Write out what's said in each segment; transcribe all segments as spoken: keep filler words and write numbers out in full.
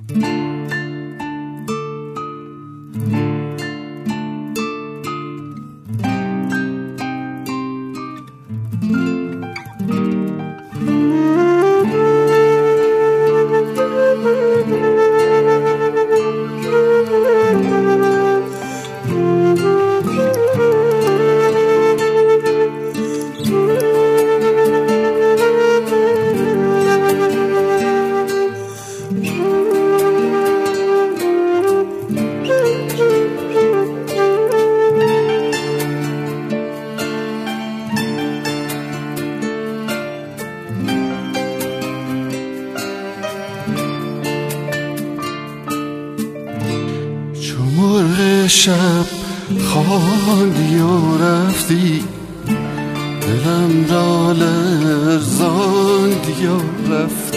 شب خواندی و رفتی، دلم را لرزاندی و رفتی.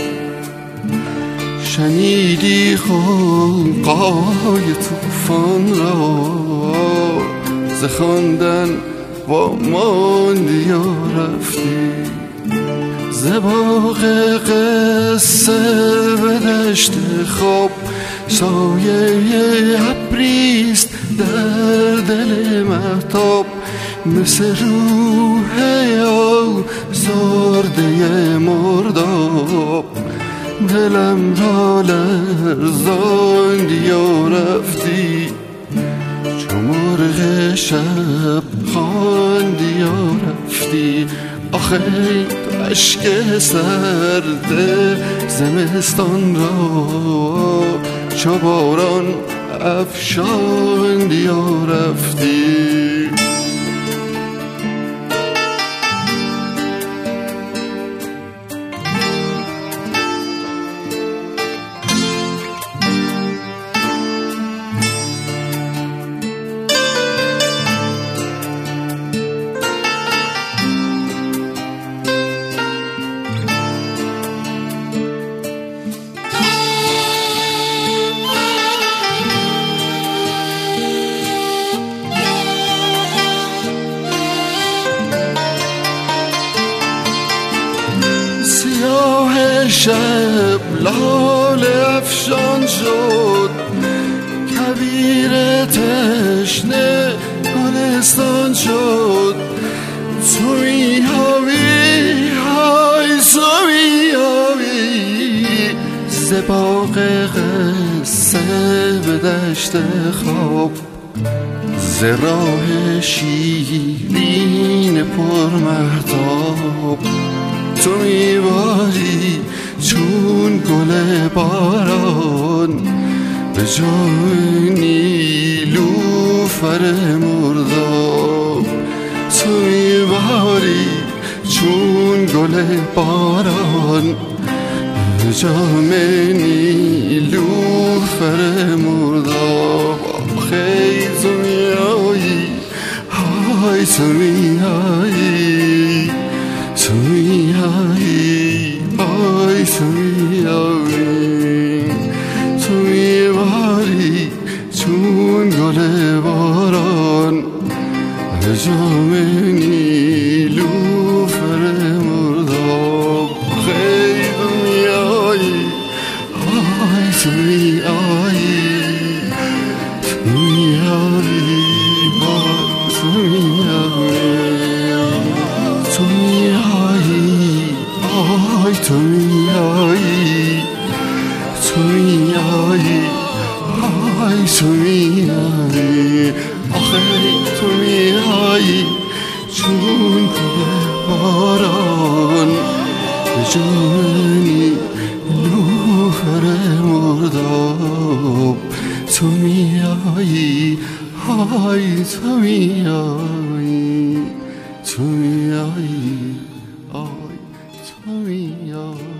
شنیدی غوغای طوفان را، ز خواندن واماندی و رفتی. ز باغ قصه به دشت خواب، سایه ابریست در دل مهتاب. مثل روح آزرده مرداب، دلم را لرزاندی و رفتی. چو مرغ شب خواندی و رفتی. آخه تو اشک سرد زمستان را، چو باران افشاندی و رفتی. شب لاله افشان شد، کویر تشنه گلستان شد. تو می‌یابی های تو می‌یابی، ز باغ قصه به دشت خواب. ز راه شیرین پرمهتاب، تو میباری چون گل باران به جای نیلوفر مرداب. تو میباری چون گل باران به جای نیلوفر مرداب. آخه تو میایی های تو میایی، تو میایی آی تو میایی. تو میباری چون گل باران به جام نیلوفر مرداب. خیلی تو میایی آی تو میایی، تو میایی آی تو میایی. تو میایی آی تو میایی، تو میایی آی تو میایی. آخه تو میایی چون گل باران به جانی نیلوفر مرداب. تو میایی آی تو میایی، تو میایی آی تو میایی.